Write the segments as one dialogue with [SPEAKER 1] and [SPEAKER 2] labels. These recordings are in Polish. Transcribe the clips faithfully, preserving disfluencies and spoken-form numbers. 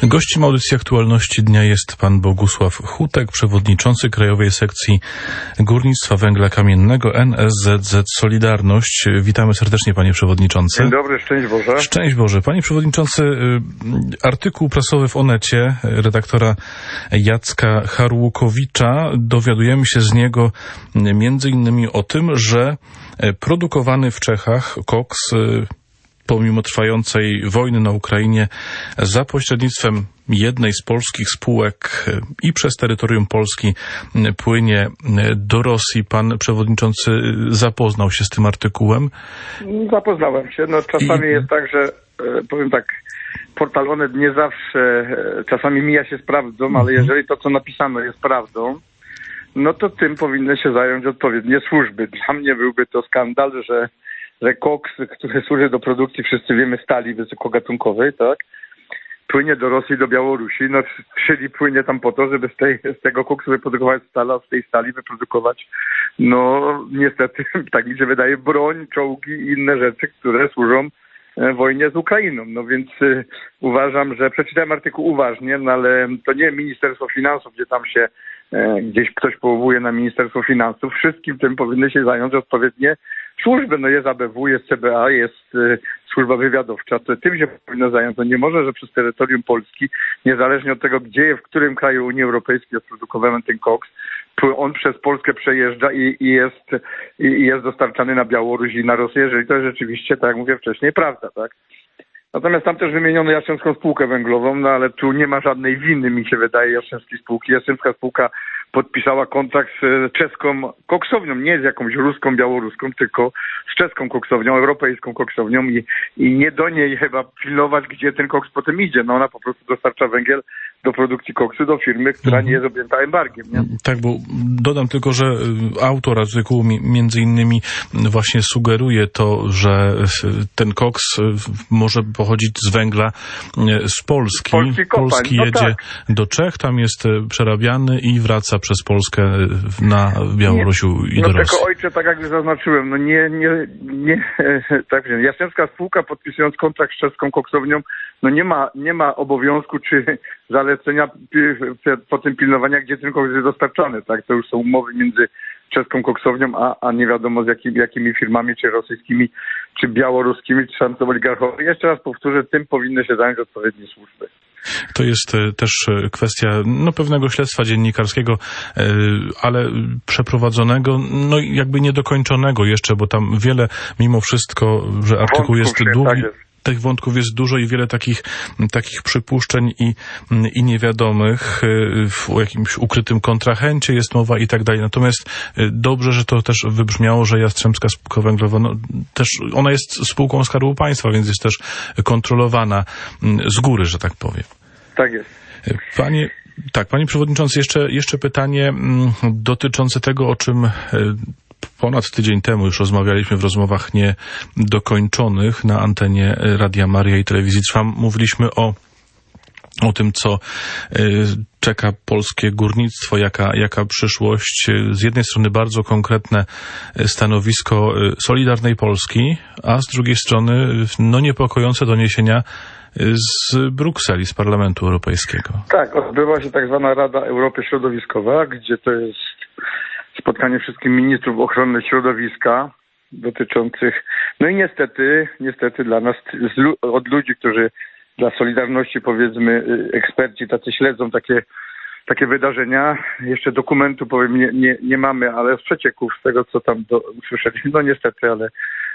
[SPEAKER 1] Gościem audycji Aktualności Dnia jest pan Bogusław Hutek, przewodniczący Krajowej Sekcji Górnictwa Węgla Kamiennego N S Z Z Solidarność. Witamy serdecznie, panie przewodniczący.
[SPEAKER 2] Dzień dobry, szczęść Boże.
[SPEAKER 1] Szczęść Boże. Panie przewodniczący, artykuł prasowy w Onecie redaktora Jacka Harłukowicza, dowiadujemy się z niego między innymi o tym, że produkowany w Czechach koks, pomimo trwającej wojny na Ukrainie, za pośrednictwem jednej z polskich spółek i przez terytorium Polski płynie do Rosji. Pan przewodniczący zapoznał się z tym artykułem?
[SPEAKER 2] Zapoznałem się. No, czasami I... jest tak, że powiem tak, portal Onet nie zawsze, czasami mija się z prawdą, ale mhm. jeżeli to, co napisano, jest prawdą, no to tym powinny się zająć odpowiednie służby. Dla mnie byłby to skandal, że że koks, który służy do produkcji, wszyscy wiemy, stali wysokogatunkowej, tak, płynie do Rosji, do Białorusi, no czyli płynie tam po to, żeby z, tej, z tego koksu wyprodukować stala, z tej stali wyprodukować, no niestety, tak mi się wydaje, broń, czołgi i inne rzeczy, które służą wojnie z Ukrainą. No więc y, uważam, że przeczytałem artykuł uważnie, no ale to nie Ministerstwo Finansów, gdzie tam się e, gdzieś ktoś powołuje na Ministerstwo Finansów. Wszystkim tym powinny się zająć odpowiednie służby. No jest A B W, jest C B A, jest y, służba wywiadowcza. To tym się powinno zająć. No nie może, że przez terytorium Polski, niezależnie od tego, gdzie, w którym kraju Unii Europejskiej jest produkowany ten koks, on przez Polskę przejeżdża i, i, jest, i, i jest dostarczany na Białoruś i na Rosję, jeżeli to jest rzeczywiście, tak jak mówię wcześniej, prawda, tak? Natomiast tam też wymieniono Jastrzębską Spółkę Węglową, no ale tu nie ma żadnej winy, mi się wydaje, Jastrzębskiej Spółki. Jastrzębska Spółka podpisała kontrakt z czeską koksownią, nie z jakąś ruską, białoruską, tylko z czeską koksownią, europejską koksownią i, i nie do niej chyba pilnować, gdzie ten koks potem idzie. No ona po prostu dostarcza węgiel do produkcji koksu do firmy, która nie jest objęta embargiem. Nie?
[SPEAKER 1] Tak, bo dodam tylko, że autor artykułu między innymi właśnie sugeruje to, że ten koks może pochodzić z węgla z Polski.
[SPEAKER 2] Polski,
[SPEAKER 1] Polski
[SPEAKER 2] no
[SPEAKER 1] jedzie
[SPEAKER 2] tak.
[SPEAKER 1] do Czech, tam jest przerabiany i wraca przez Polskę na Białorusiu i
[SPEAKER 2] no
[SPEAKER 1] do Rosji.
[SPEAKER 2] No tylko ojcze, tak jak już zaznaczyłem, no nie, nie, nie, tak wiem, Jastrzębska Spółka podpisując kontrakt z czeską koksownią, no nie ma, nie ma obowiązku czy zalecenia po tym pilnowania, gdzie ten koks jest dostarczany, tak? To już są umowy między czeską koksownią, a, a nie wiadomo z jakimi, jakimi firmami, czy rosyjskimi, czy białoruskimi, czy tam oligarchowie. Jeszcze raz powtórzę, tym powinny się zająć odpowiednie służby.
[SPEAKER 1] To jest też kwestia no, pewnego śledztwa dziennikarskiego, ale przeprowadzonego, no jakby niedokończonego jeszcze, bo tam wiele, mimo wszystko, że artykuł jest długi, tych wątków jest dużo i wiele takich, takich przypuszczeń i, i niewiadomych. O jakimś ukrytym kontrahencie jest mowa i tak dalej. Natomiast dobrze, że to też wybrzmiało, że Jastrzębska Spółka Węglowa, no, też ona jest spółką Skarbu Państwa, więc jest też kontrolowana z góry, że tak powiem.
[SPEAKER 2] Tak jest.
[SPEAKER 1] Panie, tak, panie przewodniczący, jeszcze, jeszcze pytanie dotyczące tego, o czym ponad tydzień temu już rozmawialiśmy w rozmowach niedokończonych na antenie Radia Maryja i Telewizji Trwam. Mówiliśmy o, o tym, co czeka polskie górnictwo, jaka, jaka przyszłość. Z jednej strony bardzo konkretne stanowisko Solidarnej Polski, a z drugiej strony no, niepokojące doniesienia z Brukseli, z Parlamentu Europejskiego.
[SPEAKER 2] Tak, odbywa się tak zwana Rada Europy Środowiskowa, gdzie to jest spotkanie wszystkich ministrów ochrony środowiska dotyczących, no i niestety, niestety dla nas, od ludzi, którzy dla Solidarności, powiedzmy, eksperci tacy śledzą takie, takie wydarzenia, jeszcze dokumentu powiem nie, nie, nie mamy, ale z przecieków z tego, co tam do, usłyszeliśmy, no niestety, ale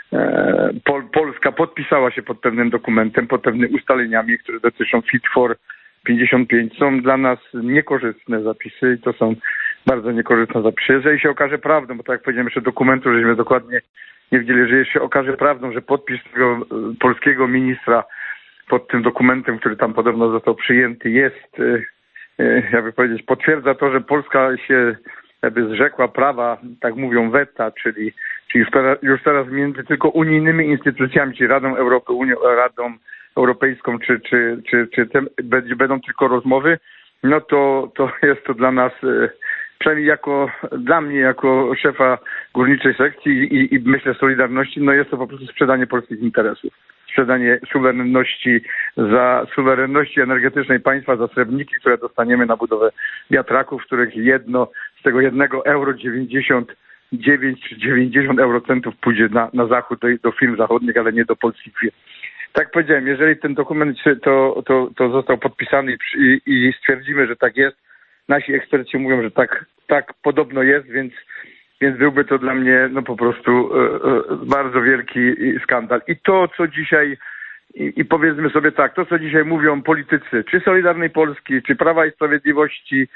[SPEAKER 2] e, Pol, Polska podpisała się pod pewnym dokumentem, pod pewnymi ustaleniami, które dotyczą Fit for pięćdziesiąt pięć. Są dla nas niekorzystne zapisy i to są bardzo niekorzystne zapisy. Jeżeli się okaże prawdą, bo tak jak powiedziałem, jeszcze dokumentu, żeśmy dokładnie nie widzieli, jeżeli się okaże prawdą, że podpis tego polskiego ministra pod tym dokumentem, który tam podobno został przyjęty, jest, jakby powiedzieć, potwierdza to, że Polska się jakby zrzekła prawa, tak mówią, weta, czyli, czyli już, teraz, już teraz między tylko unijnymi instytucjami, czyli Radą Europy, Unią, Radą Europejską, czy, czy, czy, czy te, będą tylko rozmowy, no to, to jest to dla nas, przynajmniej jako, dla mnie, jako szefa górniczej sekcji i, i myślę Solidarności, no jest to po prostu sprzedanie polskich interesów. sprzedanie suwerenności za suwerenności energetycznej państwa, za srebrniki, które dostaniemy na budowę wiatraków, w których jedno, z tego jednego euro dziewięćdziesiąt dziewięć czy dziewięćdziesiąt eurocentów pójdzie na, na zachód do, do firm zachodnich, ale nie do polskich firm. Tak powiedziałem, jeżeli ten dokument to, to, to został podpisany i, i stwierdzimy, że tak jest, nasi eksperci mówią, że tak, tak podobno jest, więc, więc byłby to dla mnie no po prostu e, e, bardzo wielki skandal. I to, co dzisiaj, i, i powiedzmy sobie tak, to, co dzisiaj mówią politycy, czy Solidarnej Polski, czy Prawa i Sprawiedliwości,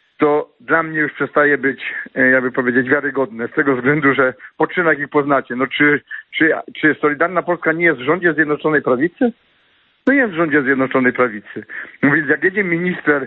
[SPEAKER 2] to dla mnie już przestaje być, jakby powiedzieć, wiarygodne, z tego względu, że po czynach ich poznacie. No czy, czy, czy Solidarna Polska nie jest w rządzie Zjednoczonej Prawicy? No jest w rządzie Zjednoczonej Prawicy. No więc jak jedzie minister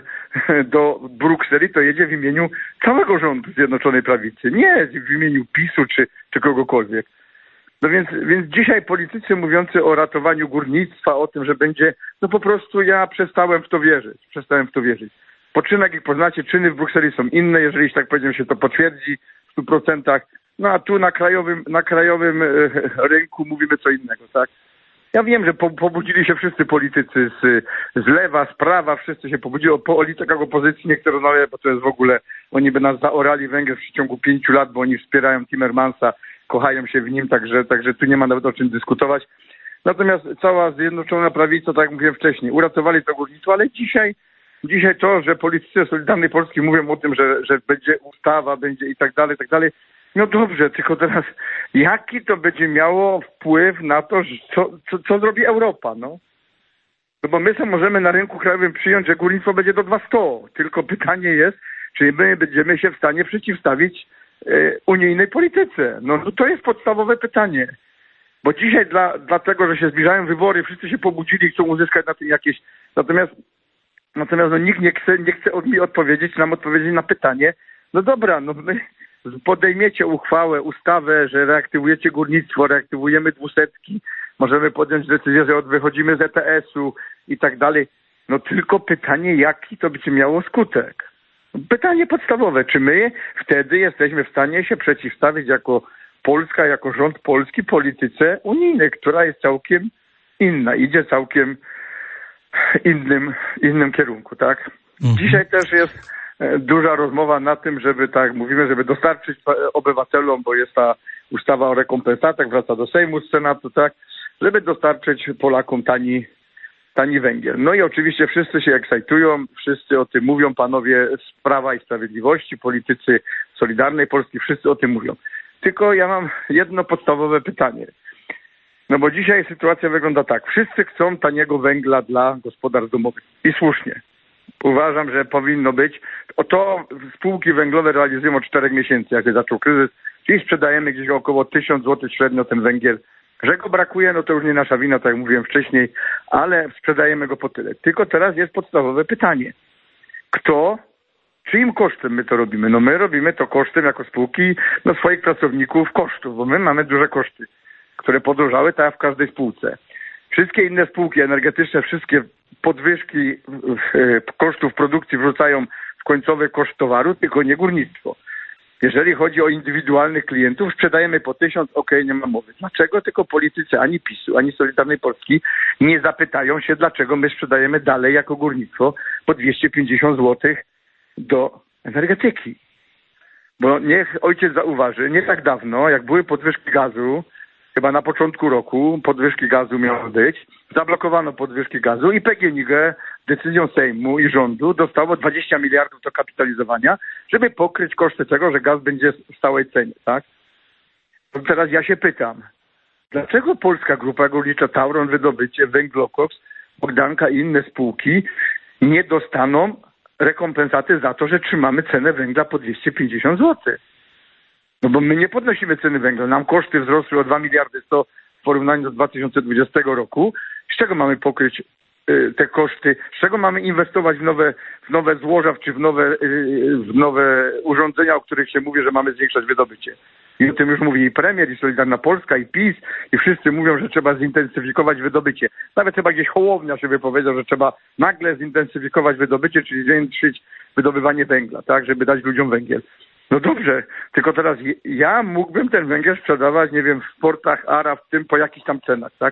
[SPEAKER 2] do Brukseli, to jedzie w imieniu całego rządu Zjednoczonej Prawicy. Nie w imieniu PiSu czy, czy kogokolwiek. No więc, więc dzisiaj politycy mówiący o ratowaniu górnictwa, o tym, że będzie, no po prostu ja przestałem w to wierzyć. Przestałem w to wierzyć. Po czynach, jak poznacie, czyny w Brukseli są inne, jeżeli, tak powiem, się to potwierdzi w stu procentach. No a tu na krajowym, na krajowym rynku mówimy co innego, tak? Ja wiem, że po, pobudzili się wszyscy politycy z, z lewa, z prawa, wszyscy się pobudzili. O politykach opozycji nie chcę rozmawiać, bo to jest w ogóle, oni by nas zaorali Węgier w przeciągu pięciu lat, bo oni wspierają Timmermansa, kochają się w nim, także, także tu nie ma nawet o czym dyskutować. Natomiast cała Zjednoczona Prawica, tak jak mówiłem wcześniej, uratowali to górnictwo, ale dzisiaj Dzisiaj to, że politycy Solidarnej Polski mówią o tym, że, że będzie ustawa, będzie i tak dalej, i tak dalej. No dobrze, tylko teraz jaki to będzie miało wpływ na to, co, co, co zrobi Europa, no? No bo my sobie możemy na rynku krajowym przyjąć, że górnictwo będzie do dwieście. Tylko pytanie jest, czy my będziemy się w stanie przeciwstawić e, unijnej polityce. No, no to jest podstawowe pytanie. Bo dzisiaj dla, dlatego, że się zbliżają wybory, wszyscy się pobudzili i chcą uzyskać na tym jakieś... Natomiast Natomiast no, nikt nie chce, nie chce od mi odpowiedzieć, nam odpowiedzieć na pytanie. No dobra, no my podejmiecie uchwałę, ustawę, że reaktywujecie górnictwo, reaktywujemy dwusetki, możemy podjąć decyzję, że wychodzimy z E T S-u i tak dalej. No tylko pytanie, jaki to będzie miało skutek? Pytanie podstawowe, czy my wtedy jesteśmy w stanie się przeciwstawić jako Polska, jako rząd polski polityce unijnej, która jest całkiem inna, idzie całkiem innym, innym kierunku, tak? Mhm. Dzisiaj też jest duża rozmowa na tym, żeby, tak mówimy, żeby dostarczyć obywatelom, bo jest ta ustawa o rekompensatach, wraca do Sejmu, z Senatu, tak? Żeby dostarczyć Polakom tani, tani węgiel. No i oczywiście wszyscy się ekscytują, wszyscy o tym mówią, panowie z Prawa i Sprawiedliwości, politycy Solidarnej Polski, wszyscy o tym mówią. Tylko ja mam jedno podstawowe pytanie. No bo dzisiaj sytuacja wygląda tak. Wszyscy chcą taniego węgla dla gospodarstw domowych. I słusznie. Uważam, że powinno być. O to spółki węglowe realizują od czterech miesięcy, jak się zaczął kryzys. Czyli sprzedajemy gdzieś około tysiąc złotych średnio ten węgiel. Że go brakuje, no to już nie nasza wina, tak jak mówiłem wcześniej, ale sprzedajemy go po tyle. Tylko teraz jest podstawowe pytanie. Kto, czyim kosztem my to robimy? No my robimy to kosztem jako spółki no swoich pracowników kosztów, bo my mamy duże koszty, które podróżały, tak jak w każdej spółce. Wszystkie inne spółki energetyczne, wszystkie podwyżki kosztów produkcji wrzucają w końcowy koszt towaru, tylko nie górnictwo. Jeżeli chodzi o indywidualnych klientów, sprzedajemy po tysiąc, okej, okay, nie ma mowy. Dlaczego tylko politycy ani PiSu, ani Solidarnej Polski nie zapytają się, dlaczego my sprzedajemy dalej jako górnictwo po dwieście pięćdziesiąt złotych do energetyki? Bo niech ojciec zauważy, nie tak dawno, jak były podwyżki gazu, chyba na początku roku podwyżki gazu miały być, zablokowano podwyżki gazu i P G N iG decyzją Sejmu i rządu dostało dwadzieścia miliardów do kapitalizowania, żeby pokryć koszty tego, że gaz będzie w stałej cenie, tak? To teraz ja się pytam, dlaczego Polska Grupa Górnicza, Tauron Wydobycie, Węglokoks, Bogdanka i inne spółki nie dostaną rekompensaty za to, że trzymamy cenę węgla po dwieście pięćdziesiąt złotych? No bo my nie podnosimy ceny węgla. Nam koszty wzrosły o dwa miliardy sto w porównaniu do dwa tysiące dwudziestego roku. Z czego mamy pokryć y, te koszty? Z czego mamy inwestować w nowe, w nowe złoża, czy w nowe, y, w nowe urządzenia, o których się mówi, że mamy zwiększać wydobycie? I o tym już mówi i premier, i Solidarna Polska, i PiS, i wszyscy mówią, że trzeba zintensyfikować wydobycie. Nawet chyba gdzieś Hołownia się wypowiedział, że trzeba nagle zintensyfikować wydobycie, czyli zwiększyć wydobywanie węgla, tak, żeby dać ludziom węgiel. No dobrze, tylko teraz ja mógłbym ten węgiel sprzedawać, nie wiem, w portach A R A, w tym po jakichś tam cenach, tak?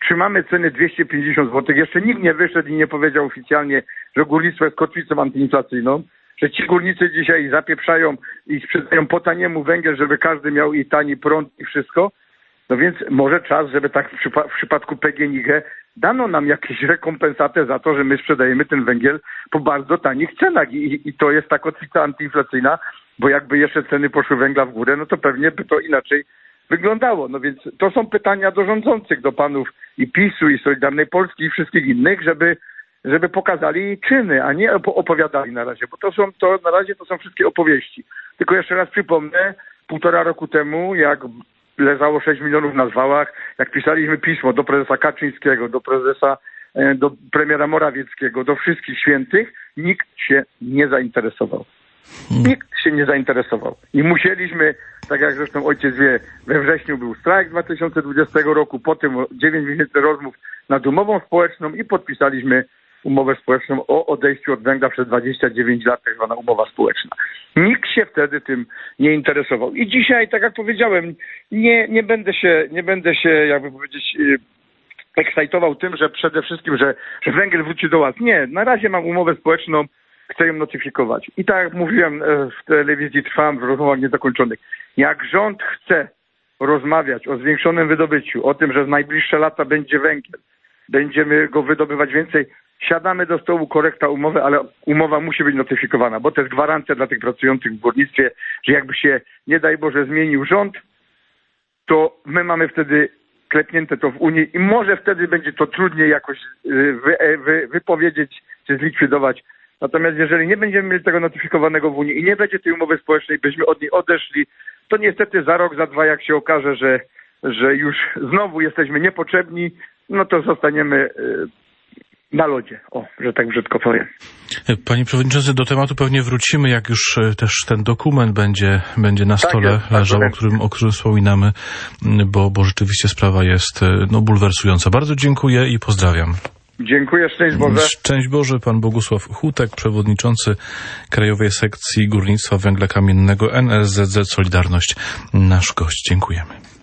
[SPEAKER 2] trzymamy ceny dwieście pięćdziesiąt złotych. Jeszcze nikt nie wyszedł i nie powiedział oficjalnie, że górnictwo jest kotwicą antyinflacyjną, że ci górnicy dzisiaj zapieprzają i sprzedają po taniemu węgiel, żeby każdy miał i tani prąd i wszystko. No więc może czas, żeby tak w, przypa- w przypadku P G N I G dano nam jakieś rekompensatę za to, że my sprzedajemy ten węgiel po bardzo tanich cenach i, i to jest ta kotwica antyinflacyjna, bo jakby jeszcze ceny poszły węgla w górę, no to pewnie by to inaczej wyglądało. No więc to są pytania do rządzących, do panów i PiSu, i Solidarnej Polski, i wszystkich innych, żeby, żeby pokazali czyny, a nie opowiadali na razie, bo to są, to na razie to są wszystkie opowieści. Tylko jeszcze raz przypomnę, półtora roku temu, jak leżało sześć milionów na zwałach, jak pisaliśmy pismo do prezesa Kaczyńskiego, do prezesa, do premiera Morawieckiego, do wszystkich świętych, nikt się nie zainteresował. Nikt się nie zainteresował. I musieliśmy, tak jak zresztą ojciec wie, we wrześniu był strajk dwa tysiące dwudziestego roku, potem dziewięć miesięcy rozmów nad umową społeczną i podpisaliśmy umowę społeczną o odejściu od węgla przez dwadzieścia dziewięć lat, tak zwana umowa społeczna. Nikt się wtedy tym nie interesował. I dzisiaj, tak jak powiedziałem, nie, nie będę się, nie będę się, jakby powiedzieć, ekscytował tym, że przede wszystkim, że, że węgiel wróci do łask. Nie, na razie mam umowę społeczną, chcę ją notyfikować. I tak jak mówiłem w telewizji Trwam, w rozmowach niezakończonych, jak rząd chce rozmawiać o zwiększonym wydobyciu, o tym, że w najbliższe lata będzie węgiel, będziemy go wydobywać więcej, siadamy do stołu, korekta umowy, ale umowa musi być notyfikowana, bo to jest gwarancja dla tych pracujących w górnictwie, że jakby się, nie daj Boże, zmienił rząd, to my mamy wtedy klepnięte to w Unii i może wtedy będzie to trudniej jakoś wy, wy, wypowiedzieć czy zlikwidować. Natomiast jeżeli nie będziemy mieli tego notyfikowanego w Unii i nie będzie tej umowy społecznej, byśmy od niej odeszli, to niestety za rok, za dwa, jak się okaże, że, że już znowu jesteśmy niepotrzebni, no to zostaniemy na lodzie, o, że tak brzydko powiem.
[SPEAKER 1] Panie Przewodniczący, do tematu pewnie wrócimy, jak już też ten dokument będzie, będzie na stole tak jest, leżał, tak o którym, o którym wspominamy, bo, bo rzeczywiście sprawa jest no, bulwersująca. Bardzo dziękuję i pozdrawiam.
[SPEAKER 2] Dziękuję, szczęść Boże.
[SPEAKER 1] Szczęść Boże, pan Bogusław Hutek, przewodniczący Krajowej Sekcji Górnictwa Węgla Kamiennego N S Z Z Solidarność, nasz gość. Dziękujemy.